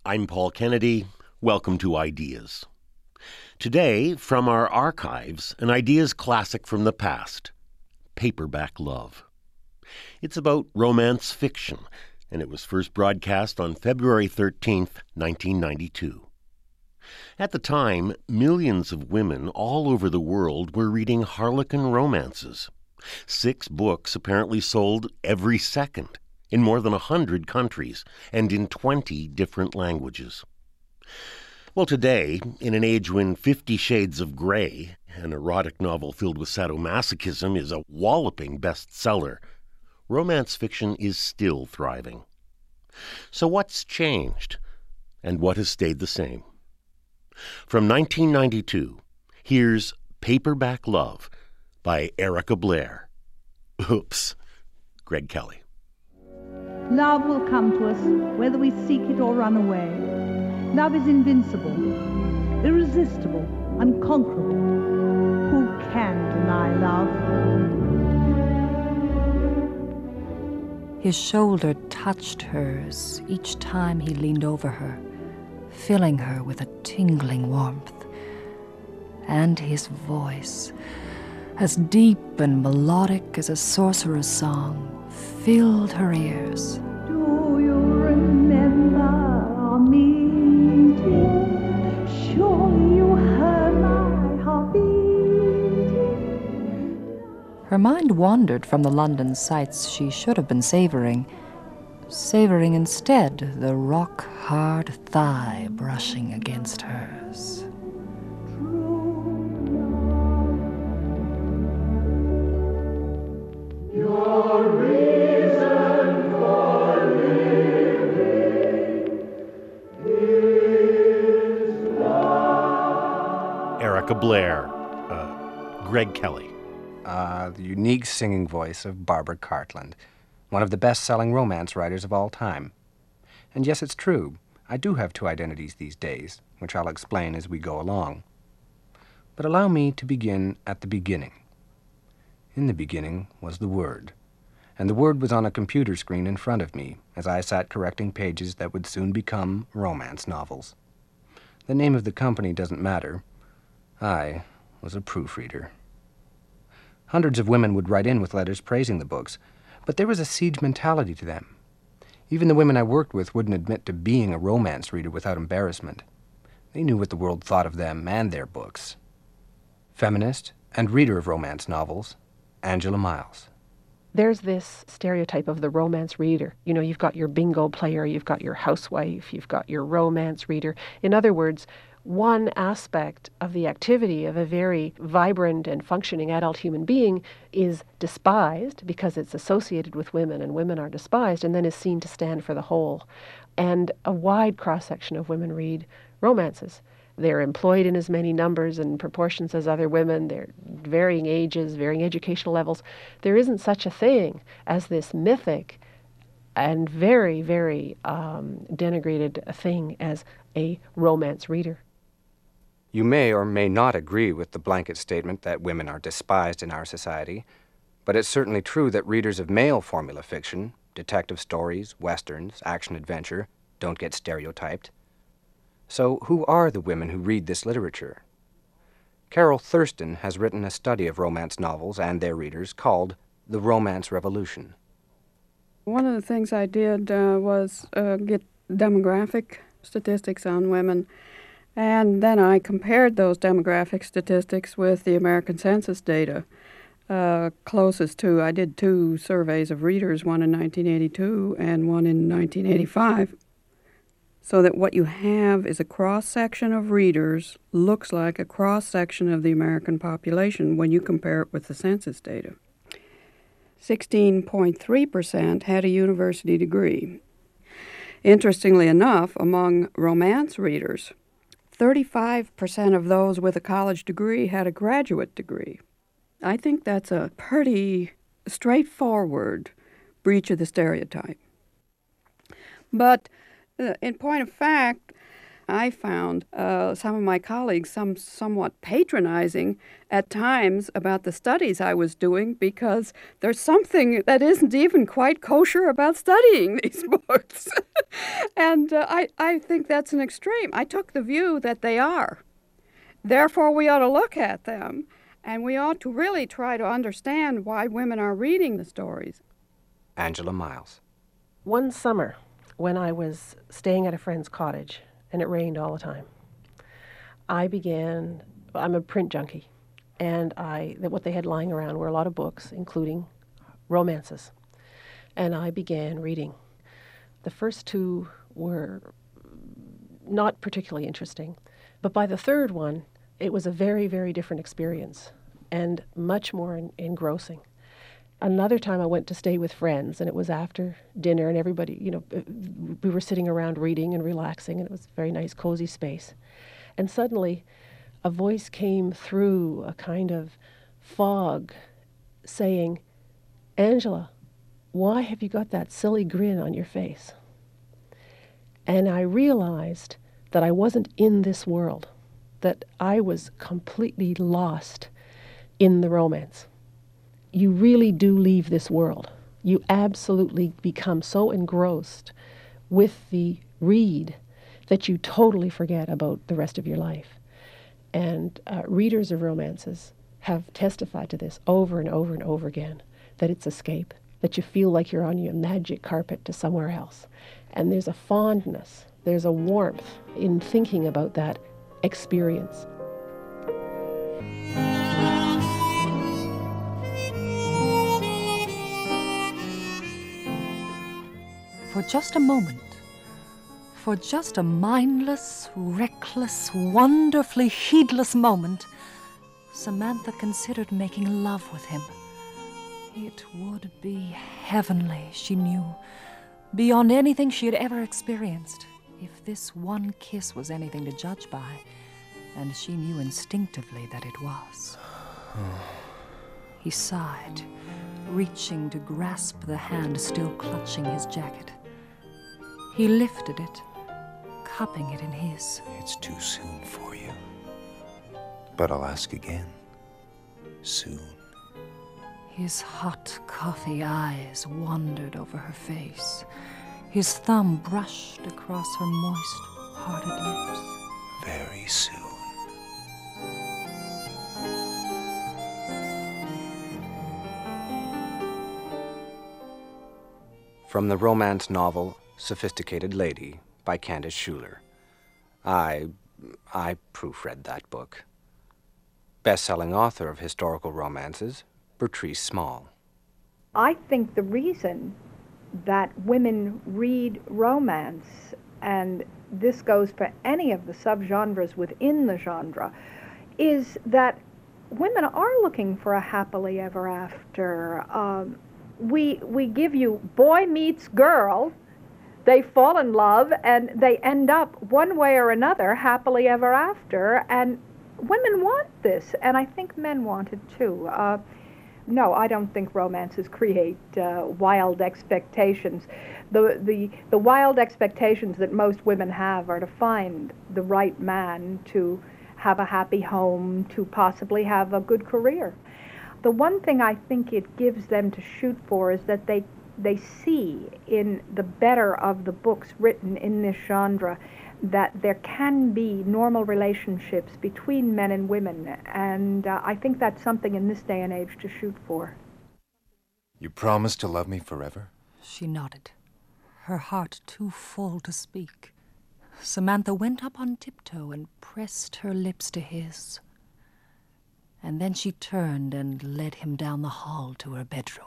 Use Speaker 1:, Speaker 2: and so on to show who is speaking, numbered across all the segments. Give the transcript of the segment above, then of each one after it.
Speaker 1: I'm Paul Kennedy. Welcome to Ideas. Today, from our archives, an Ideas classic from the past, Paperback Love. It's about romance fiction, and it was first broadcast on February 13th, 1992. At the time, millions of women all over the world were reading Harlequin romances. 6 books apparently sold every second in more than 100 countries and in 20 different languages. Well, today, in an age when 50 Shades of Grey, an erotic novel filled with sadomasochism, is a walloping bestseller, romance fiction is still thriving. So what's changed, and what has stayed the same? From 1992, here's Paperback Love by Erica Blair. Oops, Greg Kelly.
Speaker 2: Love will come to us whether we seek it or run away. Love is invincible, irresistible, unconquerable. Who can deny love?
Speaker 3: His shoulder touched hers each time he leaned over her, filling her with a tingling warmth. And his voice, as deep and melodic as a sorcerer's song, filled her ears.
Speaker 2: Do you remember our meeting? Surely you heard my heart beating.
Speaker 3: Her mind wandered from the London sights she should have been savoring instead the rock-hard thigh brushing against hers.
Speaker 4: Your reason for living is love.
Speaker 1: Erica Blair, Greg Kelly.
Speaker 5: The unique singing voice of Barbara Cartland, one of the best-selling romance writers of all time. And yes, it's true, I do have 2 identities these days, which I'll explain as we go along. But allow me to begin at the beginning. In the beginning was the Word, and the Word was on a computer screen in front of me as I sat correcting pages that would soon become romance novels. The name of the company doesn't matter. I was a proofreader. Hundreds of women would write in with letters praising the books, but there was a siege mentality to them. Even the women I worked with wouldn't admit to being a romance reader without embarrassment. They knew what the world thought of them and their books. Feminist and reader of romance novels, Angela Miles.
Speaker 6: There's this stereotype of the romance reader. You know, you've got your bingo player, you've got your housewife, you've got your romance reader. In other words, one aspect of the activity of a very vibrant and functioning adult human being is despised because it's associated with women and women are despised, and then is seen to stand for the whole. And a wide cross-section of women read romances. They're employed in as many numbers and proportions as other women. They're varying ages, varying educational levels. There isn't such a thing as this mythic and very, very denigrated thing as a romance reader.
Speaker 5: You may or may not agree with the blanket statement that women are despised in our society, but it's certainly true that readers of male formula fiction, detective stories, westerns, action-adventure, don't get stereotyped. So who are the women who read this literature? Carol Thurston has written a study of romance novels and their readers called The Romance Revolution.
Speaker 7: One of the things I did was get demographic statistics on women, and then I compared those demographic statistics with the American Census data closest to. I did 2 surveys of readers, one in 1982 and one in 1985. So that what you have is a cross-section of readers, looks like a cross-section of the American population when you compare it with the census data. 16.3% had a university degree. Interestingly enough, among romance readers, 35% of those with a college degree had a graduate degree. I think that's a pretty straightforward breach of the stereotype. But in point of fact, I found some of my colleagues somewhat patronizing at times about the studies I was doing, because there's something that isn't even quite kosher about studying these books. And I think that's an extreme. I took the view that they are. Therefore, we ought to look at them, and we ought to really try to understand why women are reading the stories.
Speaker 5: Angela Miles.
Speaker 6: One summer, when I was staying at a friend's cottage, and it rained all the time, I'm a print junkie, and what they had lying around were a lot of books, including romances, and I began reading. The first two were not particularly interesting, but by the third one, it was a very, very different experience and much more engrossing. Another time I went to stay with friends, and it was after dinner, and everybody, we were sitting around reading and relaxing, and it was a very nice, cozy space. And suddenly, a voice came through a kind of fog saying, "Angela, why have you got that silly grin on your face?" And I realized that I wasn't in this world, that I was completely lost in the romance. You really do leave this world. You absolutely become so engrossed with the read that you totally forget about the rest of your life. And readers of romances have testified to this over and over and over again, that it's escape, that you feel like you're on your magic carpet to somewhere else. And there's a fondness, there's a warmth in thinking about that experience.
Speaker 3: For just a moment, for just a mindless, reckless, wonderfully heedless moment, Samantha considered making love with him. It would be heavenly, she knew, beyond anything she had ever experienced, if this one kiss was anything to judge by, and she knew instinctively that it was. He sighed, reaching to grasp the hand still clutching his jacket. He lifted it, cupping it in his.
Speaker 8: It's too soon for you. But I'll ask again. Soon.
Speaker 3: His hot coffee eyes wandered over her face. His thumb brushed across her moist, parted lips.
Speaker 8: Very soon.
Speaker 5: From the romance novel Sophisticated Lady by Candace Schuler. I proofread that book. Best-selling author of historical romances, Bertrice Small.
Speaker 9: I think the reason that women read romance, and this goes for any of the subgenres within the genre, is that women are looking for a happily ever after. We give you boy meets girl, they fall in love, and they end up one way or another happily ever after, and women want this, and I think men want it too. No, I don't think romances create wild expectations. The wild expectations that most women have are to find the right man, to have a happy home, to possibly have a good career. The one thing I think it gives them to shoot for is that they see in the better of the books written in this genre that there can be normal relationships between men and women, and I think that's something in this day and age to shoot for.
Speaker 8: You promise to love me forever?
Speaker 3: She nodded, her heart too full to speak. Samantha went up on tiptoe and pressed her lips to his. And then she turned and led him down the hall to her bedroom.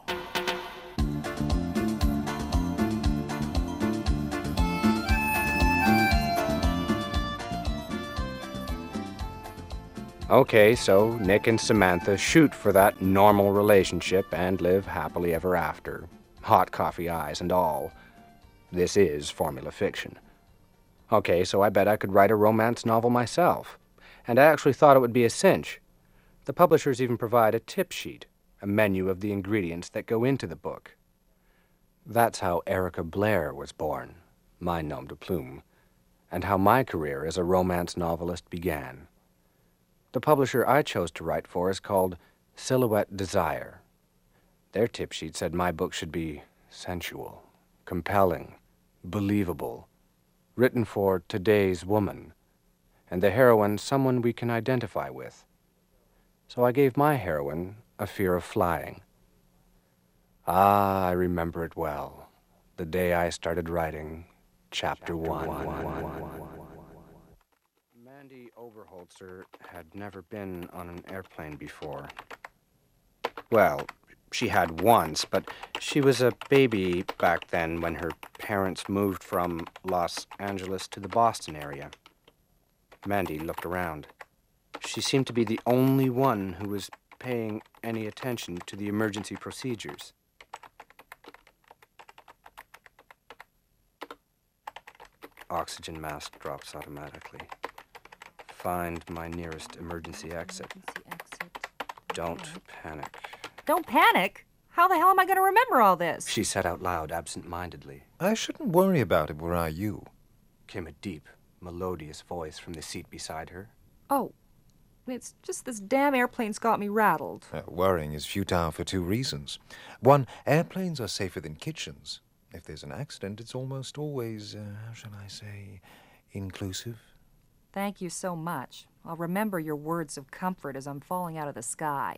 Speaker 5: Okay, so Nick and Samantha shoot for that normal relationship and live happily ever after. Hot coffee eyes and all. This is formula fiction. Okay, so I bet I could write a romance novel myself. And I actually thought it would be a cinch. The publishers even provide a tip sheet, a menu of the ingredients that go into the book. That's how Erica Blair was born, my nom de plume. and how my career as a romance novelist began. The publisher I chose to write for is called Silhouette Desire. Their tip sheet said my book should be sensual, compelling, believable, written for today's woman, and the heroine someone we can identify with. So I gave my heroine a fear of flying. Ah, I remember it well, the day I started writing Chapter 1. Mandy Overholtzer had never been on an airplane before. Well, she had once, but she was a baby back then when her parents moved from Los Angeles to the Boston area. Mandy looked around. She seemed to be the only one who was paying any attention to the emergency procedures. Oxygen mask drops automatically. Find my nearest emergency exit. Don't panic.
Speaker 3: Don't panic? How the hell am I going to remember all this?
Speaker 5: She said out loud, absent-mindedly.
Speaker 8: I shouldn't worry about it were I you.
Speaker 5: Came a deep, melodious voice from the seat beside her.
Speaker 3: Oh, it's just this damn airplane's got me rattled.
Speaker 8: Worrying is futile for two reasons. One, airplanes are safer than kitchens. If there's an accident, it's almost always, how shall I say, inclusive.
Speaker 3: Thank you so much. I'll remember your words of comfort as I'm falling out of the sky.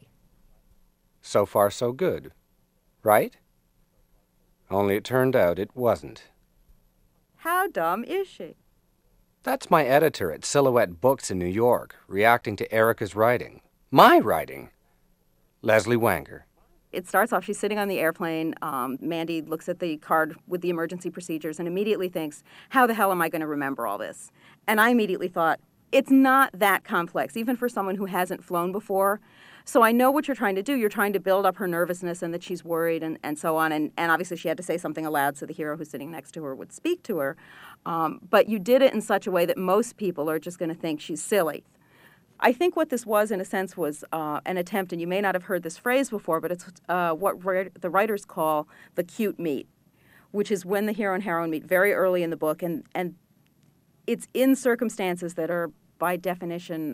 Speaker 5: So far, so good. Right? Only it turned out it wasn't.
Speaker 10: How dumb is she?
Speaker 5: That's my editor at Silhouette Books in New York, reacting to Erica's writing. My writing. Leslie Wanger.
Speaker 10: It starts off, she's sitting on the airplane. Mandy looks at the card with the emergency procedures and immediately thinks, how the hell am I going to remember all this? And I immediately thought, it's not that complex, even for someone who hasn't flown before. So I know what you're trying to do. You're trying to build up her nervousness and that she's worried and so on. And obviously she had to say something aloud so the hero who's sitting next to her would speak to her. But you did it in such a way that most people are just going to think she's silly. I think what this was, in a sense, was an attempt, and you may not have heard this phrase before, but it's what the writers call the cute meet, which is when the hero and heroine meet very early in the book, and it's in circumstances that are, by definition,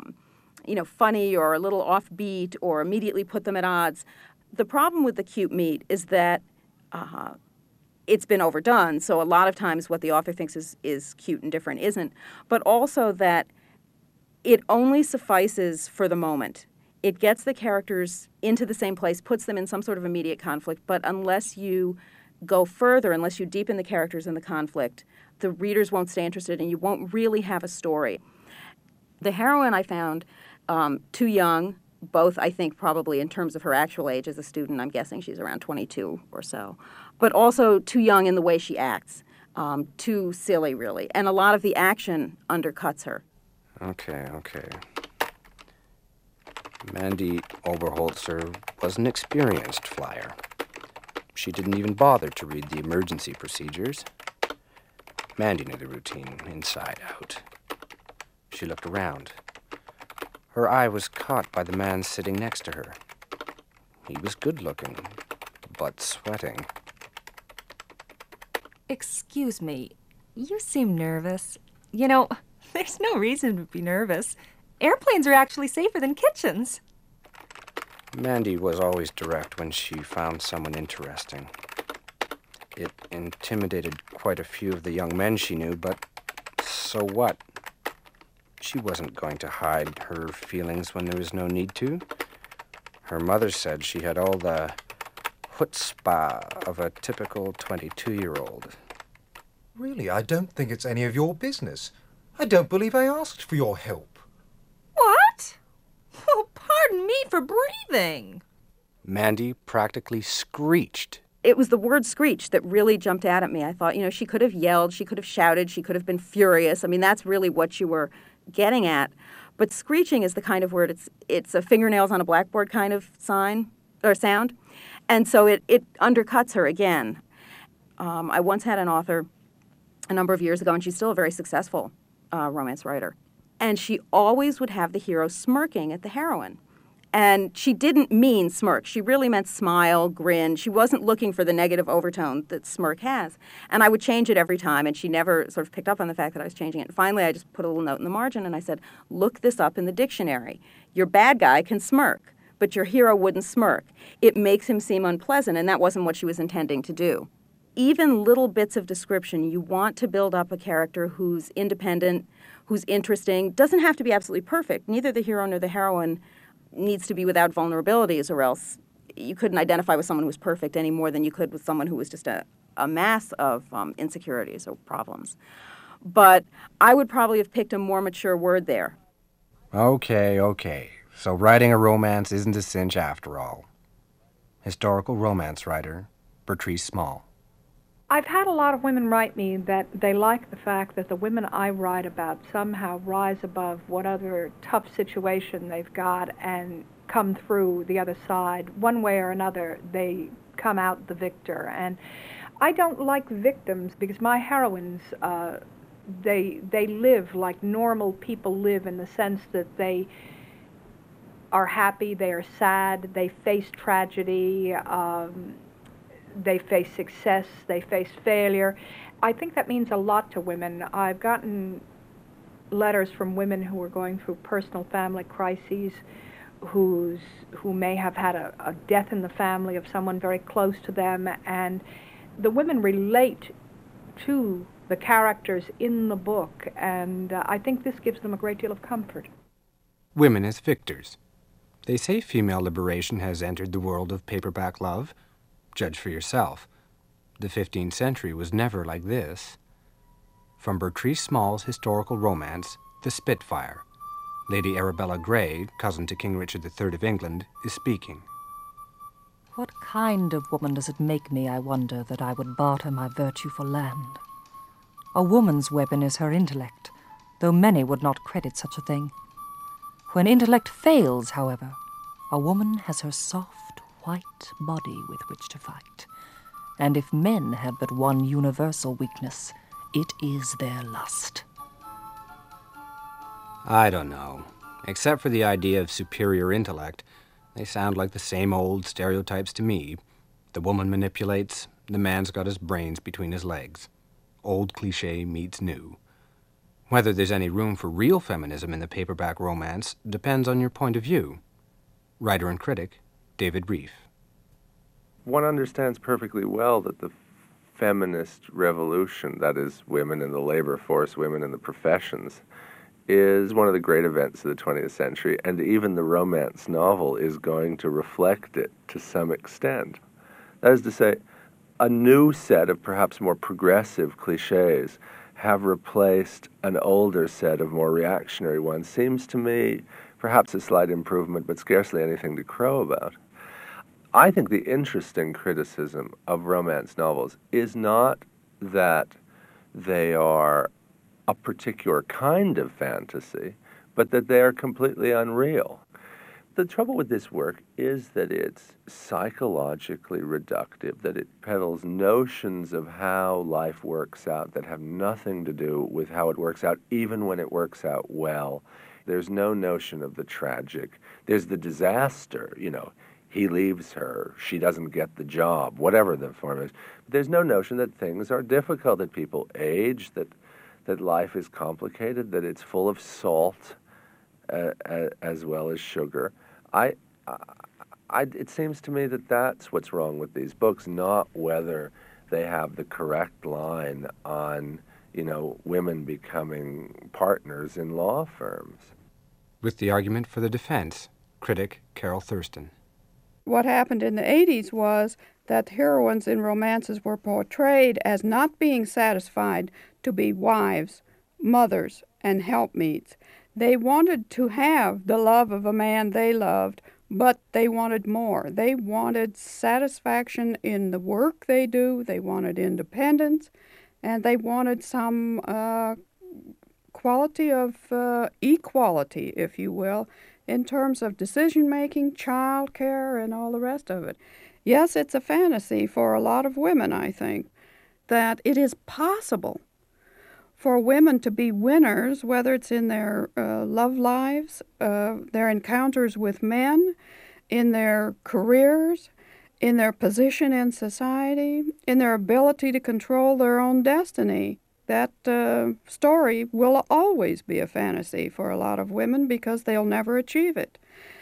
Speaker 10: funny or a little offbeat or immediately put them at odds. The problem with the cute meet is that it's been overdone, so a lot of times what the author thinks is cute and different isn't, but also that it only suffices for the moment. It gets the characters into the same place, puts them in some sort of immediate conflict, but unless you go further, unless you deepen the characters in the conflict, the readers won't stay interested and you won't really have a story. The heroine I found too young, both I think probably in terms of her actual age as a student, I'm guessing she's around 22 or so, but also too young in the way she acts, too silly really, and a lot of the action undercuts her.
Speaker 5: Okay. Mandy Overholtzer was an experienced flyer. She didn't even bother to read the emergency procedures. Mandy knew the routine inside out. She looked around. Her eye was caught by the man sitting next to her. He was good-looking, but sweating.
Speaker 3: Excuse me, you seem nervous. You know, there's no reason to be nervous. Airplanes are actually safer than kitchens.
Speaker 5: Mandy was always direct when she found someone interesting. It intimidated quite a few of the young men she knew, but so what? She wasn't going to hide her feelings when there was no need to. Her mother said she had all the chutzpah of a typical 22-year-old.
Speaker 8: Really, I don't think it's any of your business. I don't believe I asked for your help.
Speaker 3: What? Oh, pardon me for breathing.
Speaker 5: Mandy practically screeched.
Speaker 10: It was the word screech that really jumped out at me. I thought, she could have yelled, she could have shouted, she could have been furious. I mean, that's really what you were getting at. But screeching is the kind of word, it's a fingernails on a blackboard kind of sign or sound. And so it undercuts her again. I once had an author a number of years ago, and she's still a very successful romance writer. And she always would have the hero smirking at the heroine. And she didn't mean smirk. She really meant smile, grin. She wasn't looking for the negative overtone that smirk has. And I would change it every time, and she never sort of picked up on the fact that I was changing it. And finally, I just put a little note in the margin, and I said, look this up in the dictionary. Your bad guy can smirk, but your hero wouldn't smirk. It makes him seem unpleasant, and that wasn't what she was intending to do. Even little bits of description, you want to build up a character who's independent, who's interesting, doesn't have to be absolutely perfect. Neither the hero nor the heroine needs to be without vulnerabilities, or else you couldn't identify with someone who was perfect any more than you could with someone who was just a mass of insecurities or problems. But I would probably have picked a more mature word there.
Speaker 5: Okay. So writing a romance isn't a cinch after all. Historical romance writer, Bertrice Small.
Speaker 9: I've had a lot of women write me that they like the fact that the women I write about somehow rise above what other tough situation they've got and come through the other side. One way or another, they come out the victor. And I don't like victims because my heroines, they live like normal people live, in the sense that they are happy, they are sad, they face tragedy, they face success, they face failure. I think that means a lot to women. I've gotten letters from women who are going through personal family crises, who may have had a death in the family of someone very close to them, and the women relate to the characters in the book, and I think this gives them a great deal of comfort.
Speaker 5: Women as victors. They say female liberation has entered the world of paperback love. Judge for yourself. The 15th century was never like this. From Bertrice Small's historical romance, The Spitfire, Lady Arabella Grey, cousin to King Richard III of England, is speaking.
Speaker 3: What kind of woman does it make me, I wonder, that I would barter my virtue for land? A woman's weapon is her intellect, though many would not credit such a thing. When intellect fails, however, a woman has her soft, white body with which to fight. And if men have but one universal weakness, it is their lust.
Speaker 5: I don't know. Except for the idea of superior intellect, they sound like the same old stereotypes to me. The woman manipulates, the man's got his brains between his legs. Old cliché meets new. Whether there's any room for real feminism in the paperback romance depends on your point of view. Writer and critic, David Rieff.
Speaker 11: One understands perfectly well that the feminist revolution, that is, women in the labor force, women in the professions, is one of the great events of the 20th century, and even the romance novel is going to reflect it to some extent. That is to say, a new set of perhaps more progressive cliches have replaced an older set of more reactionary ones. Seems to me perhaps a slight improvement, but scarcely anything to crow about. I think the interesting criticism of romance novels is not that they are a particular kind of fantasy, but that they are completely unreal. The trouble with this work is that it's psychologically reductive, that it peddles notions of how life works out that have nothing to do with how it works out, even when it works out well. There's no notion of the tragic. There's the disaster, he leaves her, she doesn't get the job, whatever the form is. But there's no notion that things are difficult, that people age, that life is complicated, that it's full of salt as well as sugar. It seems to me that that's what's wrong with these books, not whether they have the correct line on, women becoming partners in law firms.
Speaker 5: With the argument for the defense, critic Carol Thurston.
Speaker 7: What happened in the 80s was that heroines in romances were portrayed as not being satisfied to be wives, mothers, and helpmeets. They wanted to have the love of a man they loved, but they wanted more. They wanted satisfaction in the work they do, they wanted independence, and they wanted some quality of equality, if you will, in terms of decision-making, child care, and all the rest of it. Yes, it's a fantasy for a lot of women, I think, that it is possible for women to be winners, whether it's in their love lives, their encounters with men, in their careers, in their position in society, in their ability to control their own destiny. That story will always be a fantasy for a lot of women because they'll never achieve it.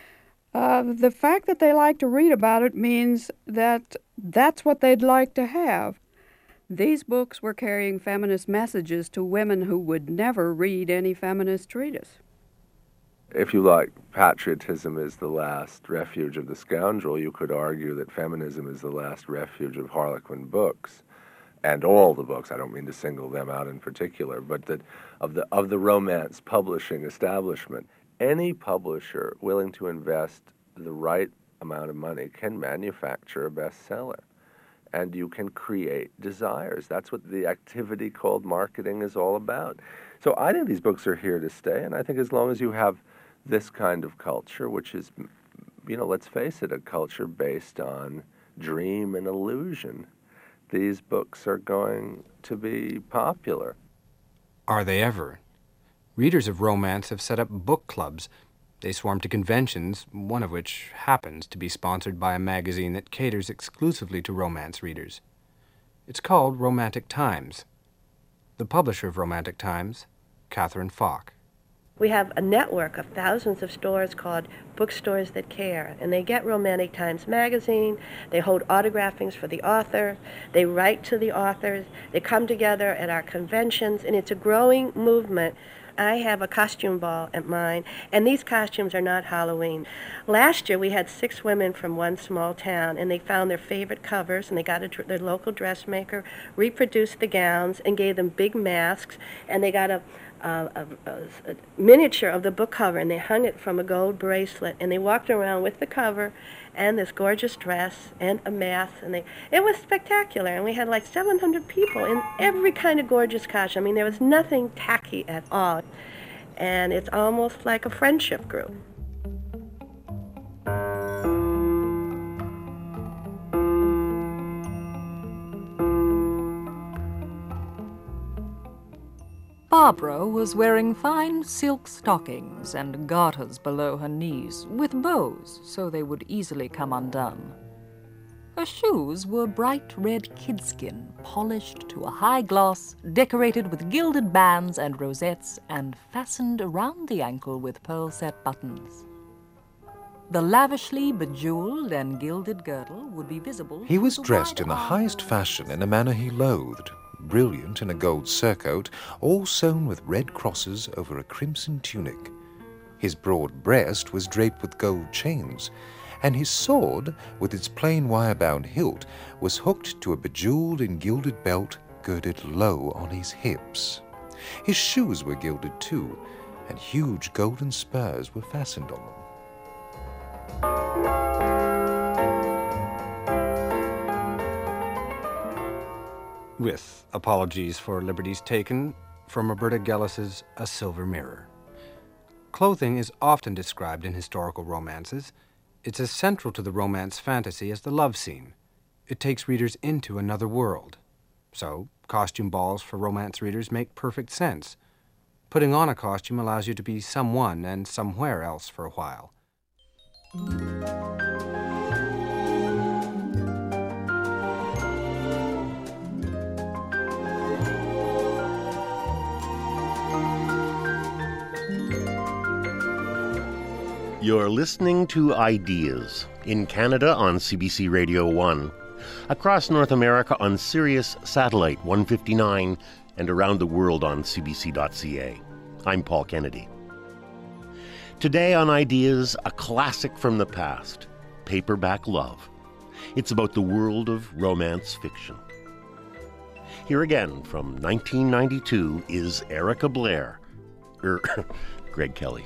Speaker 7: The fact that they like to read about it means that that's what they'd like to have. These books were carrying feminist messages to women who would never read any feminist treatise.
Speaker 11: If you like, patriotism is the last refuge of the scoundrel, you could argue that feminism is the last refuge of Harlequin books. And all the books, I don't mean to single them out in particular, but that of the romance publishing establishment, any publisher willing to invest the right amount of money can manufacture a bestseller. And you can create desires. That's what the activity called marketing is all about. So I think these books are here to stay, and I think as long as you have this kind of culture, which is, let's face it, a culture based on dream and illusion, these books are going to be popular.
Speaker 5: Are they ever? Readers of romance have set up book clubs. They swarm to conventions, one of which happens to be sponsored by a magazine that caters exclusively to romance readers. It's called Romantic Times. The publisher of Romantic Times, Catherine Falk.
Speaker 12: We have a network of thousands of stores called Bookstores That Care, and they get Romantic Times magazine, they hold autographings for the author, they write to the authors, they come together at our conventions, and it's a growing movement. I have a costume ball at mine, and these costumes are not Halloween. Last year we had 6 women from one small town, and they found their favorite covers, and they got their local dressmaker, reproduced the gowns, and gave them big masks, and they got a miniature of the book cover, and they hung it from a gold bracelet, and they walked around with the cover and this gorgeous dress and a mask, and it was spectacular, and we had like 700 people in every kind of gorgeous costume. I mean, there was nothing tacky at all, and it's almost like a friendship group.
Speaker 3: Barbara was wearing fine silk stockings and garters below her knees, with bows so they would easily come undone. Her shoes were bright red kidskin, polished to a high gloss, decorated with gilded bands and rosettes, and fastened around the ankle with pearl-set buttons. The lavishly bejeweled and gilded girdle would be visible.
Speaker 8: He was dressed in the highest fashion in a manner he loathed, brilliant in a gold surcoat, all sewn with red crosses over a crimson tunic. His broad breast was draped with gold chains, and his sword, with its plain wire-bound hilt, was hooked to a bejeweled and gilded belt girded low on his hips. His shoes were gilded too, and huge golden spurs were fastened on them.
Speaker 5: With apologies for liberties taken from Roberta Gellis's A Silver Mirror. Clothing is often described in historical romances. It's as central to the romance fantasy as the love scene. It takes readers into another world. So, costume balls for romance readers make perfect sense. Putting on a costume allows you to be someone and somewhere else for a while.
Speaker 1: You're listening to Ideas, in Canada on CBC Radio 1, across North America on Sirius Satellite 159, and around the world on cbc.ca. I'm Paul Kennedy. Today on Ideas, a classic from the past, Paperback Love. It's about the world of romance fiction. Here again, from 1992, is Erica Blair, Greg Kelly.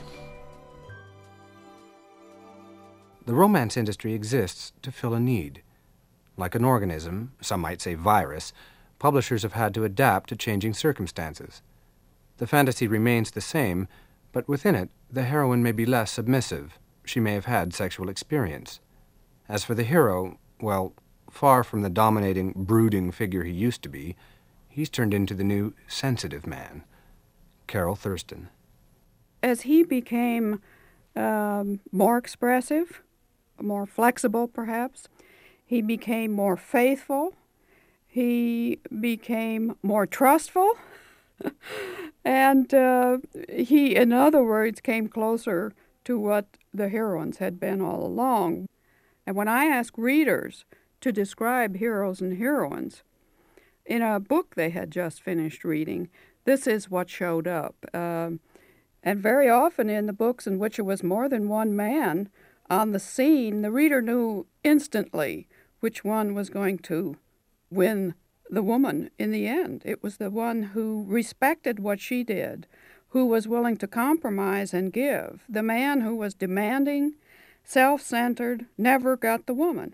Speaker 5: The romance industry exists to fill a need. Like an organism, some might say virus, publishers have had to adapt to changing circumstances. The fantasy remains the same, but within it, the heroine may be less submissive. She may have had sexual experience. As for the hero, well, far from the dominating, brooding figure he used to be, He's turned into the new sensitive man, Carol Thurston.
Speaker 7: As he became more expressive, more flexible perhaps, he became more faithful, he became more trustful, and he, in other words, came closer to what the heroines had been all along. And when I ask readers to describe heroes and heroines, in a book they had just finished reading, this is what showed up. And very often in the books in which it was more than one man on the scene, the reader knew instantly which one was going to win the woman in the end. It was the one who respected what she did, who was willing to compromise and give. The man who was demanding, self-centered, never got the woman.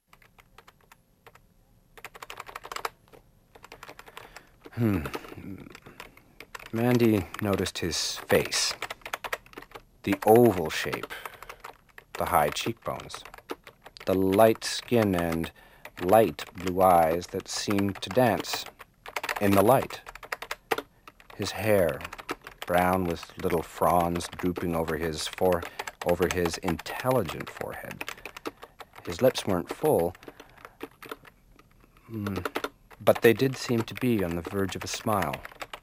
Speaker 5: Mandy noticed his face, the oval shape, the high cheekbones, the light skin and light blue eyes that seemed to dance in the light. His hair, brown with little fronds drooping over his intelligent forehead. His lips weren't full, but they did seem to be on the verge of a smile.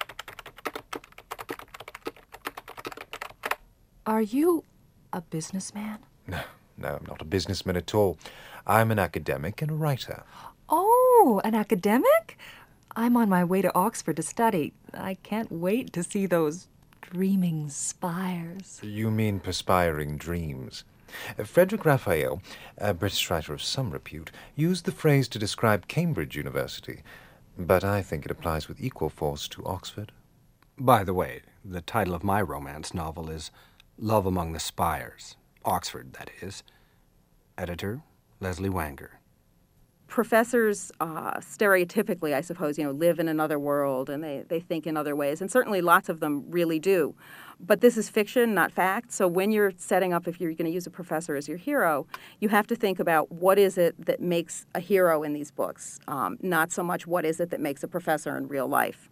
Speaker 3: Are you a businessman?
Speaker 8: No, I'm not a businessman at all. I'm an academic and a writer.
Speaker 3: Oh, an academic? I'm on my way to Oxford to study. I can't wait to see those dreaming spires.
Speaker 8: You mean perspiring dreams. Frederick Raphael, a British writer of some repute, used the phrase to describe Cambridge University, but I think it applies with equal force to Oxford.
Speaker 5: By the way, the title of my romance novel is Love Among the Spires, Oxford, that is. Editor, Leslie Wanger.
Speaker 10: Professors stereotypically, I suppose, live in another world and they think in other ways. And certainly lots of them really do. But this is fiction, not fact. So when you're setting up, if you're going to use a professor as your hero, you have to think about what is it that makes a hero in these books, not so much what is it that makes a professor in real life.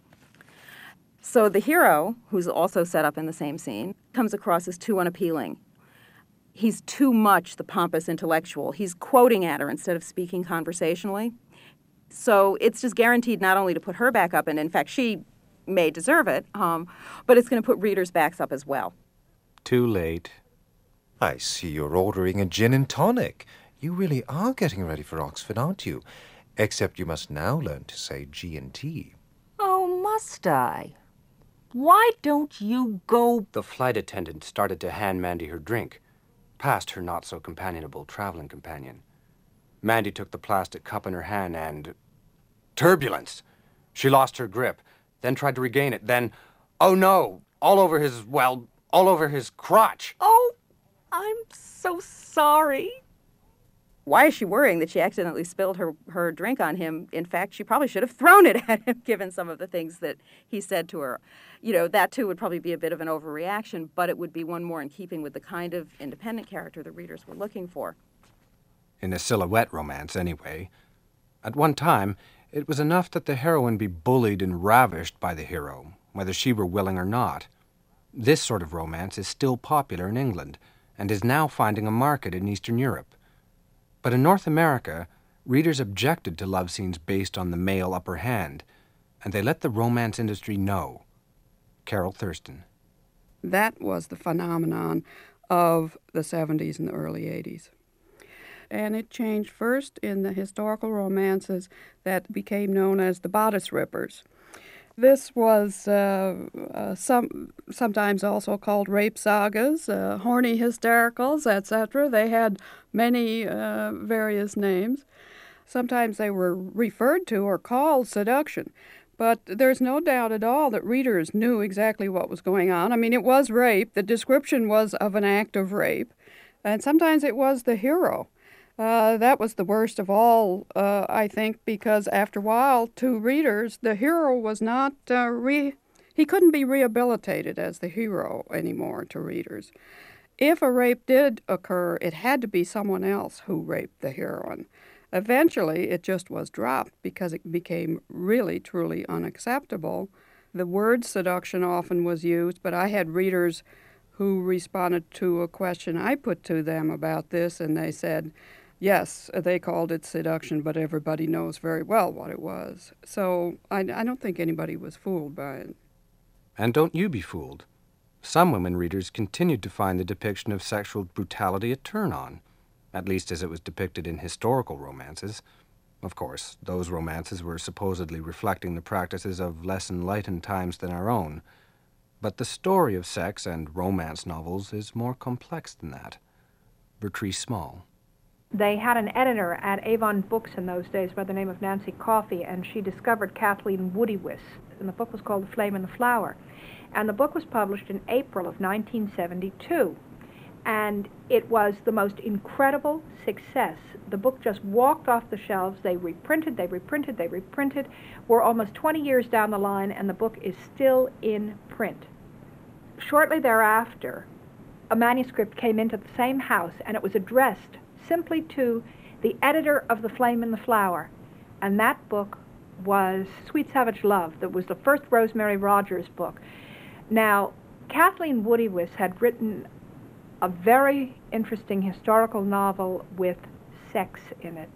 Speaker 10: So the hero, who's also set up in the same scene, comes across as too unappealing. He's too much the pompous intellectual. He's quoting at her instead of speaking conversationally. So it's just guaranteed not only to put her back up, and in fact she may deserve it, but it's going to put readers' backs up as well.
Speaker 5: Too late.
Speaker 8: I see you're ordering a gin and tonic. You really are getting ready for Oxford, aren't you? Except you must now learn to say G&T.
Speaker 3: Oh, must I? Why don't you go?
Speaker 5: The flight attendant started to hand Mandy her drink, past her not-so-companionable traveling companion. Mandy took the plastic cup in her hand and... turbulence! She lost her grip, then tried to regain it, then... oh no! All over his crotch!
Speaker 3: Oh, I'm so sorry.
Speaker 10: Why is she worrying that she accidentally spilled her drink on him? In fact, she probably should have thrown it at him, given some of the things that he said to her. That too would probably be a bit of an overreaction, but it would be one more in keeping with the kind of independent character the readers were looking for.
Speaker 5: In a silhouette romance, anyway. At one time, it was enough that the heroine be bullied and ravished by the hero, whether she were willing or not. This sort of romance is still popular in England, and is now finding a market in Eastern Europe. But in North America, readers objected to love scenes based on the male upper hand, and they let the romance industry know. Carol Thurston.
Speaker 7: That was the phenomenon of the 70s and the early 80s. And it changed first in the historical romances that became known as the bodice rippers. This was sometimes also called rape sagas, horny hystericals, etc. They had many various names. Sometimes they were referred to or called seduction. But there's no doubt at all that readers knew exactly what was going on. I mean, it was rape. The description was of an act of rape. And sometimes it was the hero. That was the worst of all, I think, because after a while, to readers, the hero was not, he couldn't be rehabilitated as the hero anymore to readers. If a rape did occur, it had to be someone else who raped the heroine. Eventually, it just was dropped because it became really, truly unacceptable. The word seduction often was used, but I had readers who responded to a question I put to them about this, and they said, yes, they called it seduction, but everybody knows very well what it was. So I don't think anybody was fooled by it.
Speaker 5: And don't you be fooled. Some women readers continued to find the depiction of sexual brutality a turn-on, at least as it was depicted in historical romances. Of course, those romances were supposedly reflecting the practices of less enlightened times than our own. But the story of sex and romance novels is more complex than that. Bertrice Small.
Speaker 9: They had an editor at Avon Books in those days by the name of Nancy Coffey, and she discovered Kathleen Woodiwiss, and the book was called The Flame and the Flower. And the book was published in April of 1972. And it was the most incredible success. The book just walked off the shelves. They reprinted. We're almost 20 years down the line, and the book is still in print. Shortly thereafter, a manuscript came into the same house, and it was addressed simply to the editor of The Flame and the Flower. And that book was Sweet Savage Love. That was the first Rosemary Rogers book. Now, Kathleen Woodiwiss had written a very interesting historical novel with sex in it.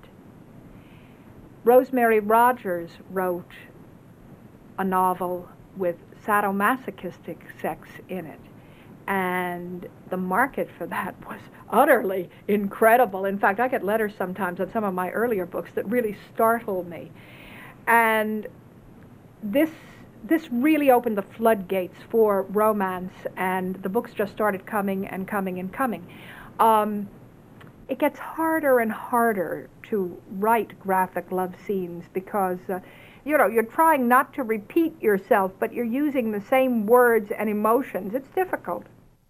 Speaker 9: Rosemary Rogers wrote a novel with sadomasochistic sex in it. And the market for that was utterly incredible. In fact, I get letters sometimes on some of my earlier books that really startle me. And this really opened the floodgates for romance, and the books just started coming and coming and coming. It gets harder and harder to write graphic love scenes because, you're trying not to repeat yourself, but you're using the same words and emotions. It's difficult.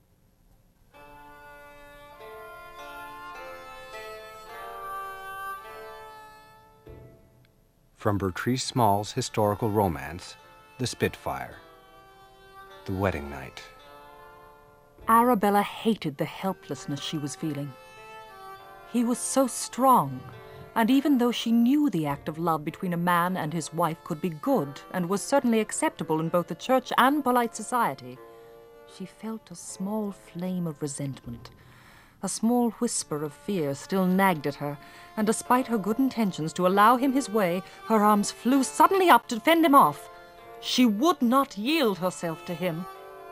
Speaker 5: From Bertrice Small's historical romance, The Spitfire. The Wedding Night.
Speaker 3: Arabella hated the helplessness she was feeling. He was so strong, and even though she knew the act of love between a man and his wife could be good and was certainly acceptable in both the church and polite society, she felt a small flame of resentment. A small whisper of fear still nagged at her, and despite her good intentions to allow him his way, her arms flew suddenly up to fend him off. She would not yield herself to him.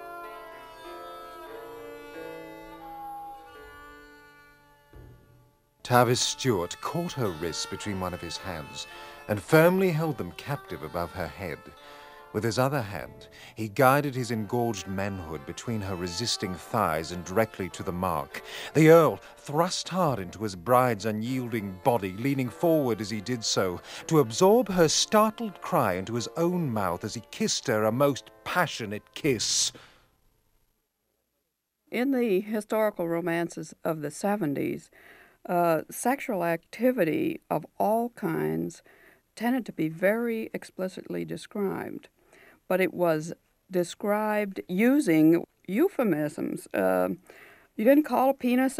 Speaker 8: Tavis Stewart caught her wrists between one of his hands and firmly held them captive above her head. With his other hand, he guided his engorged manhood between her resisting thighs and directly to the mark. The Earl thrust hard into his bride's unyielding body, leaning forward as he did so, to absorb her startled cry into his own mouth as he kissed her a most passionate kiss.
Speaker 7: In the historical romances of the 70s, sexual activity of all kinds tended to be very explicitly described. But it was described using euphemisms. You didn't call a penis,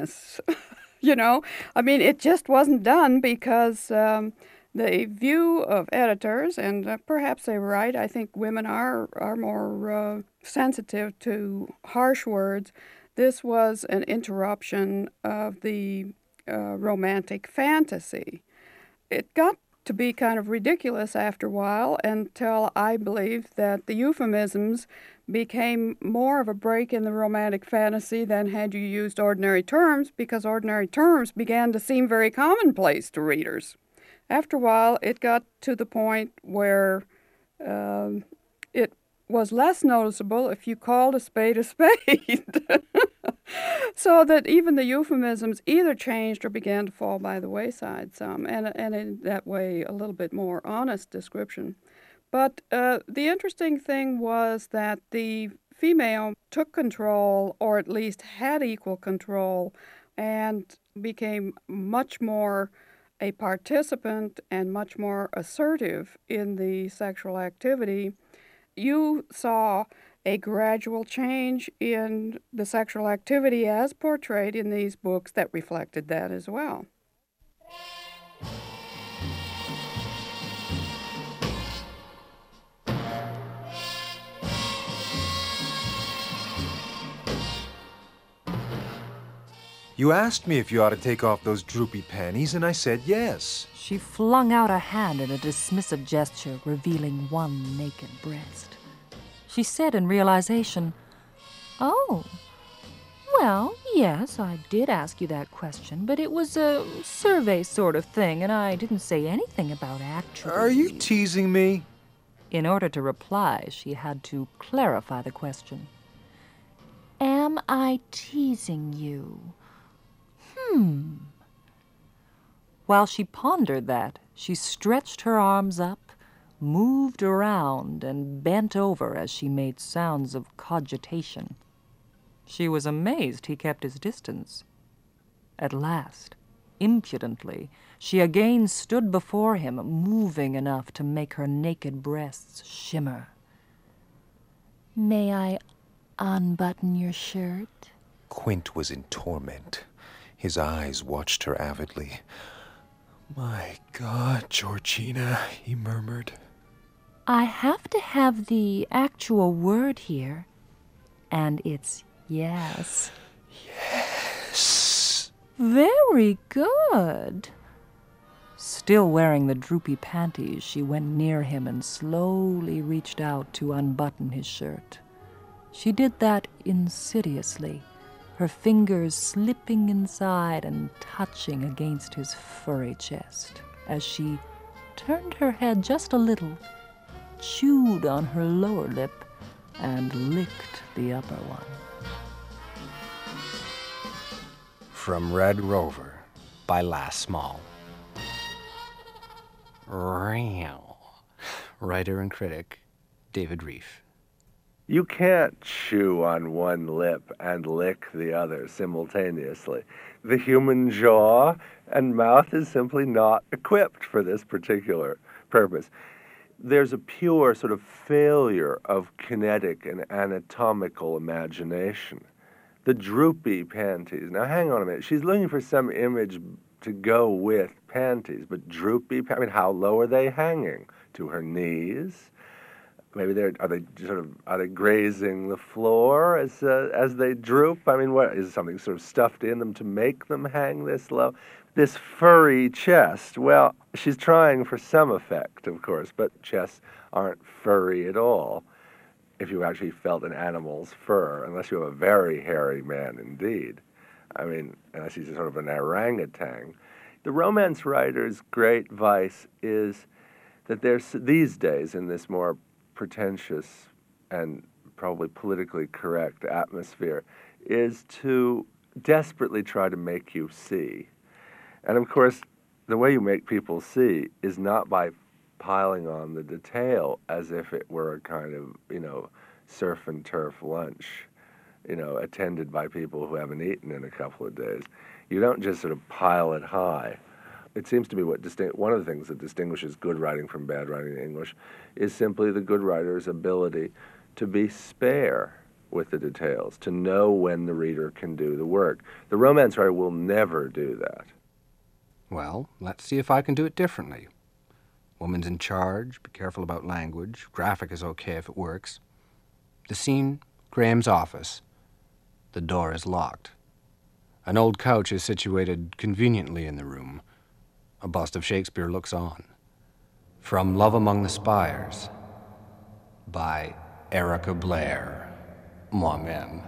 Speaker 7: it just wasn't done because the view of editors, and perhaps they were right, I think women are more sensitive to harsh words. This was an interruption of the romantic fantasy. It got to be kind of ridiculous after a while until I believe that the euphemisms became more of a break in the romantic fantasy than had you used ordinary terms, because ordinary terms began to seem very commonplace to readers. After a while, it got to the point where it was less noticeable if you called a spade a spade. So that even the euphemisms either changed or began to fall by the wayside some, and in that way a little bit more honest description. But the interesting thing was that the female took control, or at least had equal control, and became much more a participant and much more assertive in the sexual activity. You saw a gradual change in the sexual activity as portrayed in these books that reflected that as well.
Speaker 8: You asked me if you ought to take off those droopy panties, and I said yes.
Speaker 3: She flung out a hand in a dismissive gesture, revealing one naked breast. She said in realization, "Oh, well, yes, I did ask you that question, but it was a survey sort of thing, and I didn't say anything about actually..."
Speaker 8: Are you teasing me?
Speaker 3: In order to reply, she had to clarify the question. "Am I teasing you? While she pondered that, she stretched her arms up, moved around, and bent over as she made sounds of cogitation. She was amazed he kept his distance. At last, impudently, she again stood before him, moving enough to make her naked breasts shimmer. "May I unbutton your shirt?"
Speaker 8: Quint was in torment. His eyes watched her avidly. "My God, Georgina," he murmured.
Speaker 3: "I have to have the actual word here, and it's yes."
Speaker 8: "Yes."
Speaker 3: "Very good." Still wearing the droopy panties, she went near him and slowly reached out to unbutton his shirt. She did that insidiously, her fingers slipping inside and touching against his furry chest, as she turned her head just a little, chewed on her lower lip, and licked the upper one.
Speaker 5: From Red Rover by Lass Small. Writer and critic David Reef.
Speaker 11: You can't chew on one lip and lick the other simultaneously. The human jaw and mouth is simply not equipped for this particular purpose. There's a pure sort of failure of kinetic and anatomical imagination. The droopy panties. Now, hang on a minute. She's looking for some image to go with panties, but droopy, I mean, how low are they hanging? To her knees? Maybe are they grazing the floor as they droop? I mean, what is something sort of stuffed in them to make them hang this low? This furry chest. Well, she's trying for some effect, of course, but chests aren't furry at all. If you actually felt an animal's fur, unless you have a very hairy man indeed. I mean, unless he's sort of an orangutan. The romance writer's great vice is that there's these days in this more pretentious and probably politically correct atmosphere is to desperately try to make you see. And of course, the way you make people see is not by piling on the detail as if it were a kind of, surf and turf lunch, attended by people who haven't eaten in a couple of days. You don't just sort of pile it high. It seems to me one of the things that distinguishes good writing from bad writing in English is simply the good writer's ability to be spare with the details, to know when the reader can do the work. The romance writer will never do that.
Speaker 5: Well, let's see if I can do it differently. Woman's in charge, be careful about language, graphic is okay if it works. The scene, Graham's office. The door is locked. An old couch is situated conveniently in the room. A bust of Shakespeare looks on. From Love Among the Spires by Erica Blair. Moi-même.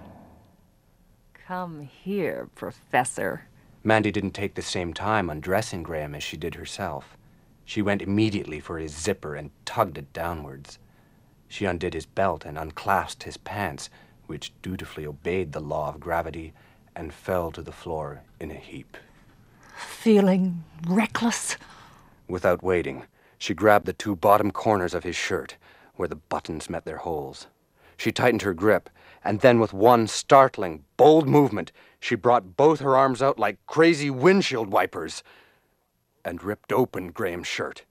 Speaker 3: "Come here, Professor."
Speaker 5: Mandy didn't take the same time undressing Graham as she did herself. She went immediately for his zipper and tugged it downwards. She undid his belt and unclasped his pants, which dutifully obeyed the law of gravity and fell to the floor in a heap.
Speaker 3: "Feeling reckless?"
Speaker 5: Without waiting, she grabbed the two bottom corners of his shirt, where the buttons met their holes. She tightened her grip, and then with one startling, bold movement, she brought both her arms out like crazy windshield wipers and ripped open Graham's shirt.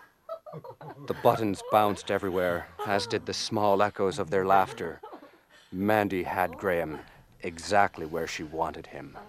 Speaker 5: The buttons bounced everywhere, as did the small echoes of their laughter. Mandy had Graham exactly where she wanted him.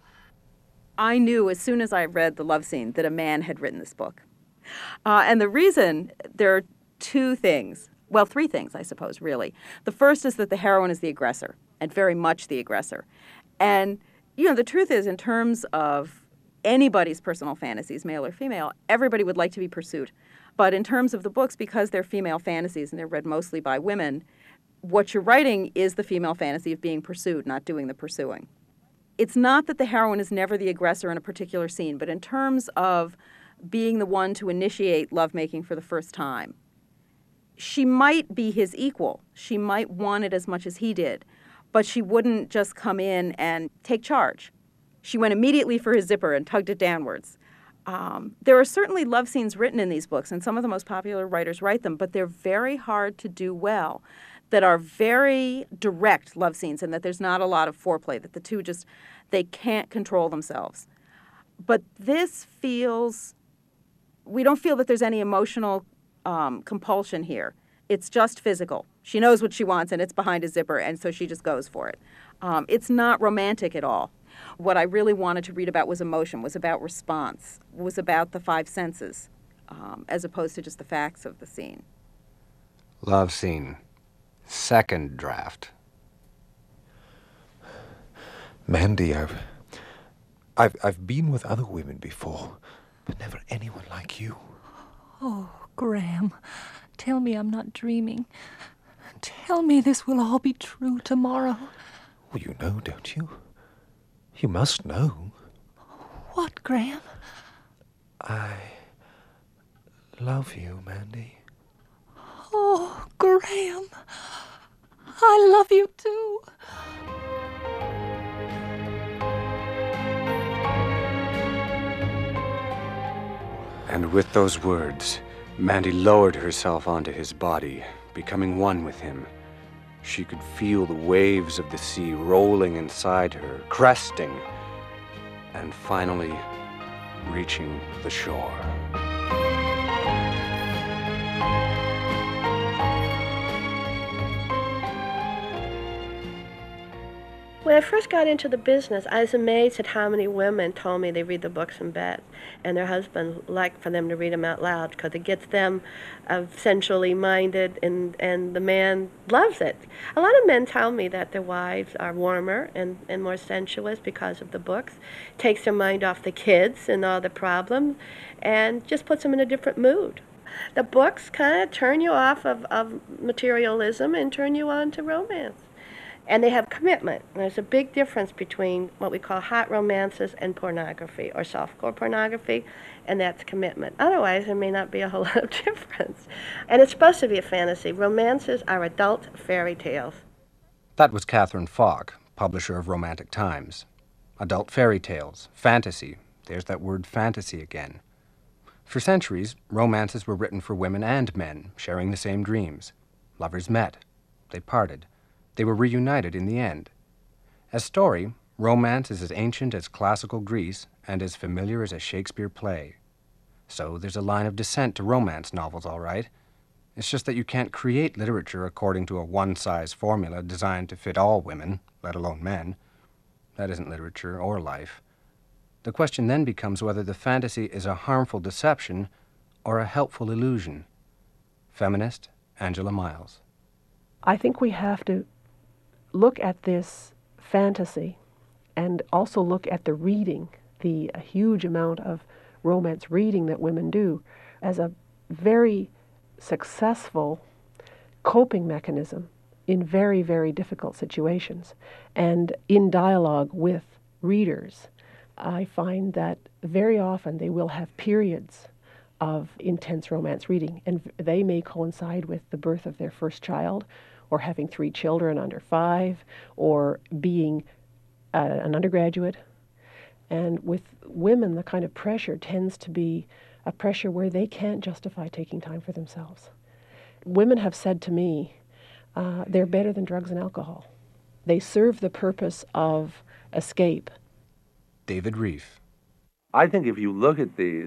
Speaker 10: I knew as soon as I read the love scene that a man had written this book. And the reason, there are three things, I suppose, really. The first is that the heroine is the aggressor, and very much the aggressor. And The truth is, in terms of anybody's personal fantasies, male or female, everybody would like to be pursued. But in terms of the books, because they're female fantasies and they're read mostly by women, what you're writing is the female fantasy of being pursued, not doing the pursuing. It's not that the heroine is never the aggressor in a particular scene, but in terms of being the one to initiate lovemaking for the first time, she might be his equal. She might want it as much as he did, but she wouldn't just come in and take charge. She went immediately for his zipper and tugged it downwards. There are certainly love scenes written in these books, and some of the most popular writers write them, but they're very hard to do well, that are very direct love scenes, and that there's not a lot of foreplay, that the two just, they can't control themselves. But this feels, we don't feel that there's any emotional compulsion here. It's just physical. She knows what she wants, and it's behind a zipper, and so she just goes for it. It's not romantic at all. What I really wanted to read about was emotion, was about response, was about the five senses, as opposed to just the facts of the scene.
Speaker 5: Love scene. Second draft.
Speaker 8: Mandy, I've been with other women before, but never anyone like you.
Speaker 3: Oh, Graham, tell me I'm not dreaming. Tell me this will all be true tomorrow.
Speaker 8: Well, you know, don't you? You must know.
Speaker 3: What, Graham?
Speaker 8: I love you, Mandy.
Speaker 3: Oh, Graham, I love you too.
Speaker 5: And with those words, Mandy lowered herself onto his body, becoming one with him. She could feel the waves of the sea rolling inside her, cresting, and finally reaching the shore.
Speaker 12: When I first got into the business, I was amazed at how many women told me they read the books in bed, and their husbands like for them to read them out loud because it gets them sensually minded, and the man loves it. A lot of men tell me that their wives are warmer and more sensuous because of the books. Takes their mind off the kids and all the problems, and just puts them in a different mood. The books kind of turn you off of materialism and turn you on to romance. And they have commitment. There's a big difference between what we call hot romances and pornography, or softcore pornography, and that's commitment. Otherwise, there may not be a whole lot of difference. And it's supposed to be a fantasy. Romances are adult fairy tales.
Speaker 5: That was Catherine Falk, publisher of Romantic Times. Adult fairy tales, fantasy. There's that word fantasy again. For centuries, romances were written for women and men, sharing the same dreams. Lovers met. They parted. They were reunited in the end. As story, romance is as ancient as classical Greece and as familiar as a Shakespeare play. So there's a line of descent to romance novels, all right. It's just that you can't create literature according to a one-size formula designed to fit all women, let alone men. That isn't literature or life. The question then becomes whether the fantasy is a harmful deception or a helpful illusion. Feminist Angela Miles.
Speaker 6: I think we have to look at this fantasy and also look at the reading, the huge amount of romance reading that women do, as a very successful coping mechanism in very, very difficult situations. And in dialogue with readers, I find that very often they will have periods of intense romance reading, and they may coincide with the birth of their first child, or having 3 children under 5, or being an undergraduate. And with women, the kind of pressure tends to be a pressure where they can't justify taking time for themselves. Women have said to me, they're better than drugs and alcohol. They serve the purpose of escape.
Speaker 5: David Reef.
Speaker 11: I think if you look at these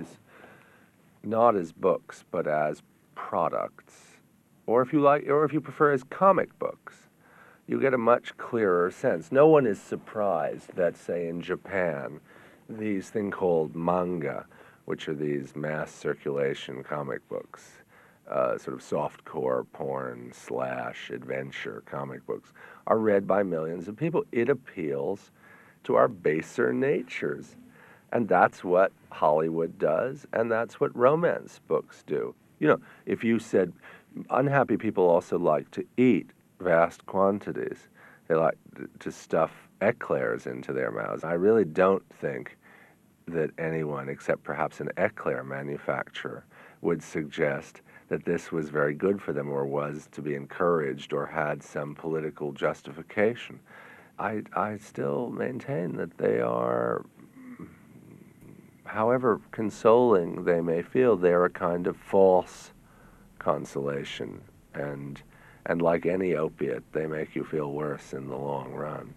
Speaker 11: not as books, but as products, or if you prefer, as comic books, you get a much clearer sense. No one is surprised that, say, in Japan, these thing called manga, which are these mass circulation comic books, sort of softcore porn / adventure comic books, are read by millions of people. It appeals to our baser natures. And that's what Hollywood does, and that's what romance books do. You know, if you said unhappy people also like to eat vast quantities, they like to stuff eclairs into their mouths. I really don't think that anyone, except perhaps an eclair manufacturer, would suggest that this was very good for them or was to be encouraged or had some political justification. I still maintain that they are, however consoling they may feel, they're a kind of false consolation. And like any opiate, they make you feel worse in the long run.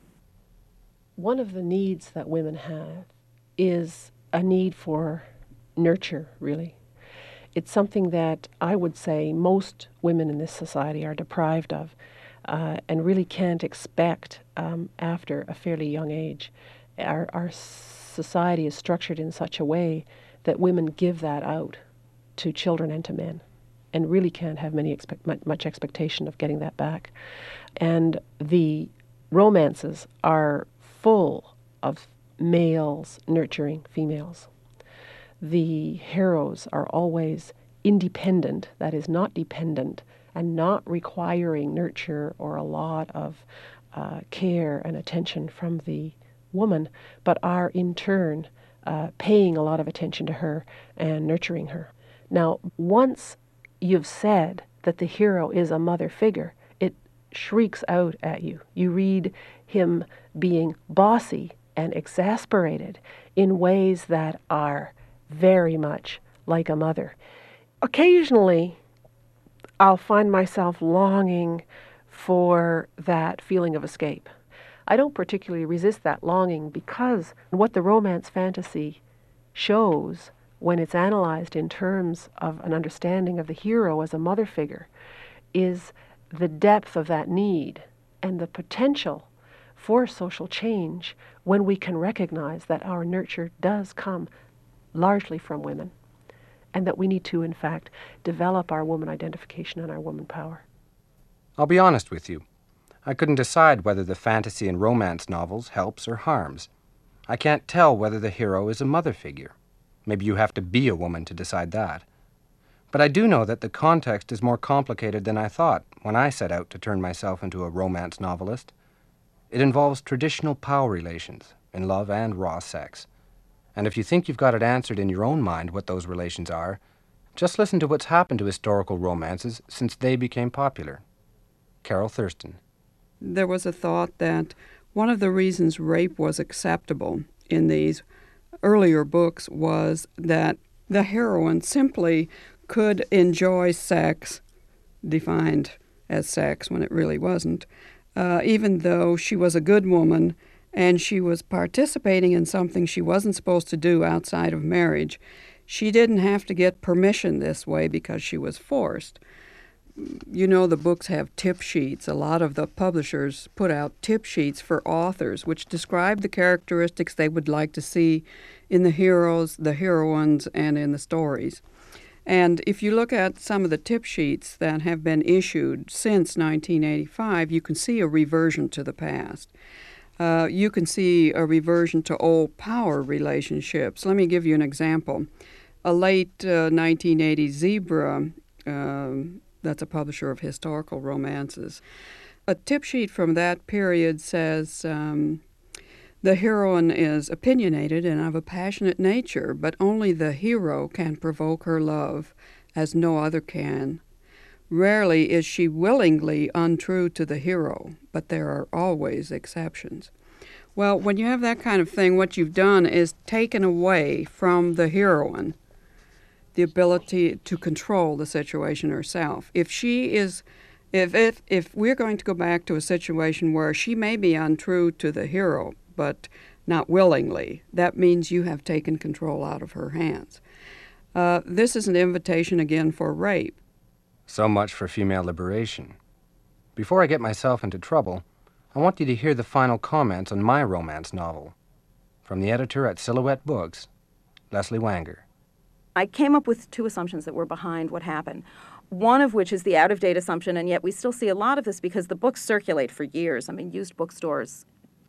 Speaker 6: One of the needs that women have is a need for nurture, really. It's something that I would say most women in this society are deprived of and really can't expect after a fairly young age. Our society is structured in such a way that women give that out to children and to men, and really can't have much expectation of getting that back. And the romances are full of males nurturing females. The heroes are always independent, that is, not dependent, and not requiring nurture or a lot of care and attention from the woman, but are in turn paying a lot of attention to her and nurturing her. Now, once you've said that the hero is a mother figure, it shrieks out at you. You read him being bossy and exasperated in ways that are very much like a mother. Occasionally, I'll find myself longing for that feeling of escape. I don't particularly resist that longing because what the romance fantasy shows when it's analyzed in terms of an understanding of the hero as a mother figure is the depth of that need and the potential for social change when we can recognize that our nurture does come largely from women and that we need to, in fact, develop our woman identification and our woman power.
Speaker 5: I'll be honest with you. I couldn't decide whether the fantasy and romance novels helps or harms. I can't tell whether the hero is a mother figure. Maybe you have to be a woman to decide that. But I do know that the context is more complicated than I thought when I set out to turn myself into a romance novelist. It involves traditional power relations in love and raw sex. And if you think you've got it answered in your own mind what those relations are, just listen to what's happened to historical romances since they became popular. Carol Thurston.
Speaker 7: There was a thought that one of the reasons rape was acceptable in these earlier books was that the heroine simply could enjoy sex, defined as sex when it really wasn't, even though she was a good woman and she was participating in something she wasn't supposed to do outside of marriage. She didn't have to get permission this way because she was forced. You know, the books have tip sheets. A lot of the publishers put out tip sheets for authors which describe the characteristics they would like to see in the heroes, the heroines, and in the stories. And if you look at some of the tip sheets that have been issued since 1985, you can see a reversion to the past. You can see a reversion to old power relationships. Let me give you an example. A late 1980 Zebra, that's a publisher of historical romances. A tip sheet from that period says, the heroine is opinionated and of a passionate nature, but only the hero can provoke her love, as no other can. Rarely is she willingly untrue to the hero, but there are always exceptions. Well, when you have that kind of thing, what you've done is taken away from the heroine the ability to control the situation herself. If we're going to go back to a situation where she may be untrue to the hero, but not willingly, that means you have taken control out of her hands. This is an invitation again for rape.
Speaker 5: So much for female liberation. Before I get myself into trouble, I want you to hear the final comments on my romance novel. From the editor at Silhouette Books, Leslie Wanger.
Speaker 10: I came up with two assumptions that were behind what happened. One of which is the out-of-date assumption, and yet we still see a lot of this because the books circulate for years. I mean, used bookstores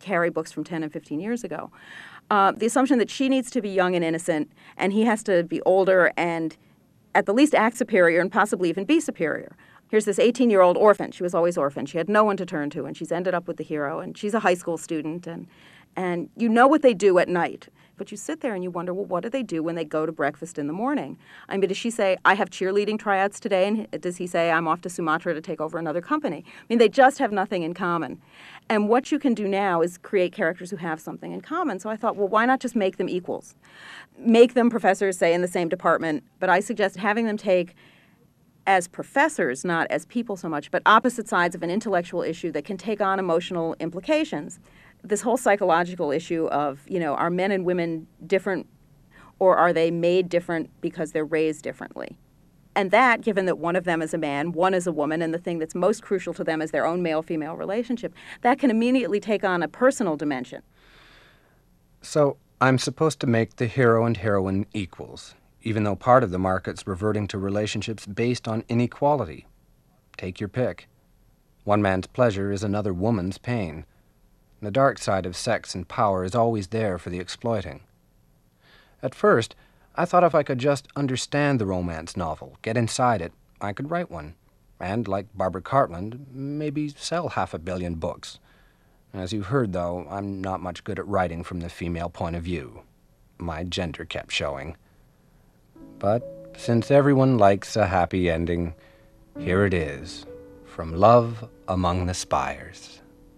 Speaker 10: carry books from 10 and 15 years ago. The assumption that she needs to be young and innocent, and he has to be older and at the least act superior and possibly even be superior. Here's this 18-year-old orphan. She was always orphaned. She had no one to turn to, and she's ended up with the hero, and she's a high school student, and you know what they do at night. But you sit there and you wonder, well, what do they do when they go to breakfast in the morning? I mean, does she say, I have cheerleading tryouts today? And does he say, I'm off to Sumatra to take over another company? I mean, they just have nothing in common. And what you can do now is create characters who have something in common. So I thought, well, why not just make them equals? Make them professors, say, in the same department. But I suggest having them take, as professors, not as people so much, but opposite sides of an intellectual issue that can take on emotional implications. This whole psychological issue of, are men and women different, or are they made different because they're raised differently? And that, given that one of them is a man, one is a woman, and the thing that's most crucial to them is their own male-female relationship, that can immediately take on a personal dimension.
Speaker 5: So I'm supposed to make the hero and heroine equals, even though part of the market's reverting to relationships based on inequality. Take your pick. One man's pleasure is another woman's pain. The dark side of sex and power is always there for the exploiting. At first, I thought if I could just understand the romance novel, get inside it, I could write one. And, like Barbara Cartland, maybe sell 500 million books. As you've heard, though, I'm not much good at writing from the female point of view. My gender kept showing. But since everyone likes a happy ending, here it is, from Love Among the Spires.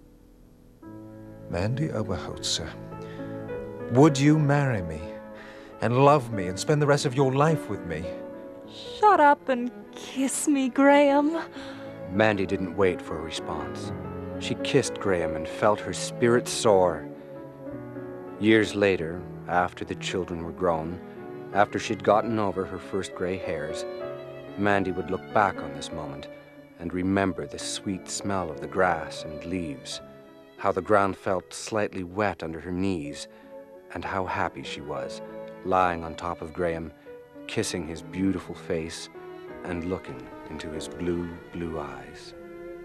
Speaker 8: Mandy Oberholzer, would you marry me and love me and spend the rest of your life with me?
Speaker 3: Shut up and kiss me, Graham.
Speaker 5: Mandy didn't wait for a response. She kissed Graham and felt her spirit soar. Years later, after the children were grown, after she'd gotten over her first gray hairs, Mandy would look back on this moment and remember the sweet smell of the grass and leaves, how the ground felt slightly wet under her knees, and how happy she was, lying on top of Graham, kissing his beautiful face and looking into his blue, blue eyes.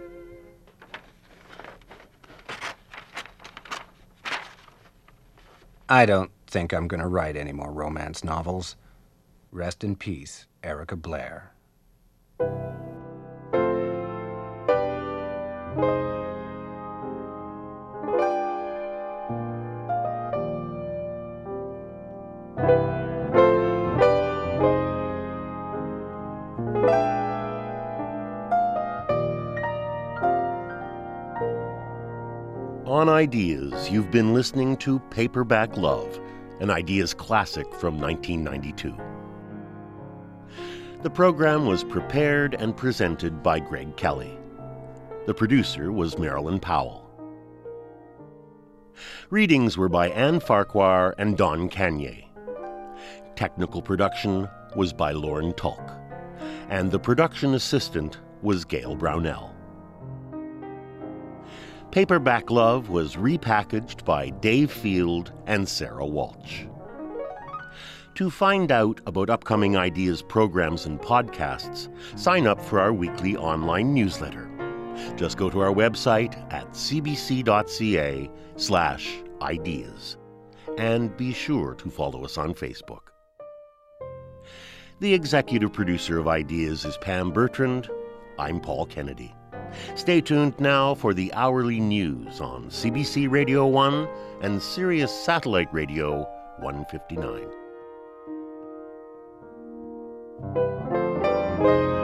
Speaker 5: I don't think I'm going to write any more romance novels. Rest in peace, Erica Blair.
Speaker 1: On Ideas, you've been listening to Paperback Love, an Ideas classic from 1992. The program was prepared and presented by Greg Kelly. The producer was Marilyn Powell. Readings were by Anne Farquhar and Don Cagnier. Technical production was by Lauren Tulk. And the production assistant was Gail Brownell. Paperback Love was repackaged by Dave Field and Sarah Walsh. To find out about upcoming Ideas programs and podcasts, sign up for our weekly online newsletter. Just go to our website at cbc.ca/ideas. And be sure to follow us on Facebook. The executive producer of Ideas is Pam Bertrand. I'm Paul Kennedy. Stay tuned now for the hourly news on CBC Radio 1 and Sirius Satellite Radio 159.